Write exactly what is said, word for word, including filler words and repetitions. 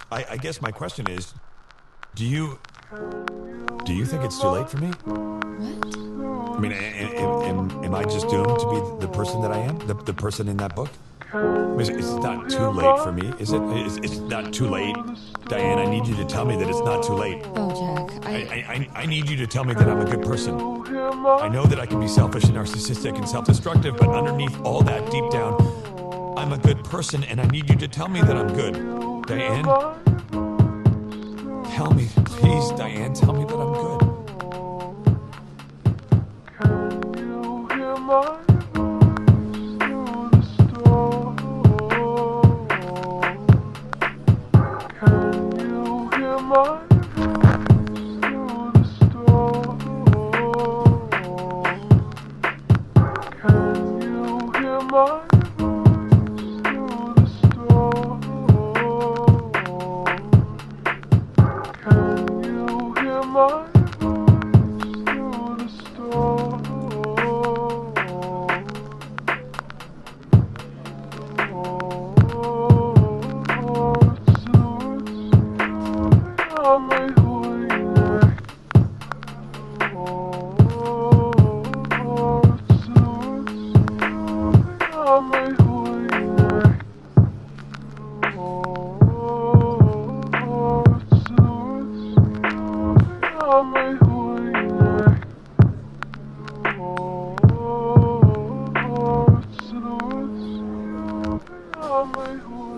I, I guess my question is, do you do you think it's too late for me? What? I mean, am, am, am I just doomed to be the person that I am, the, the person in that book? It's, it's not too late for me, is it? It's, it's not too late, Diane. I need you to tell me that it's not too late. Oh, Jack, I, I... I, I need you to tell me that I'm a good person. I know that I can be selfish and narcissistic and self-destructive, but underneath all that, deep down, I'm a good person, and I need you to tell me that I'm good. Diane? Tell me, please, Diane, tell me that I'm good. Can you hear my through the storm? Can you hear my through the storm? Can you hear my through the storm? Can you hear my through the storm? Oh,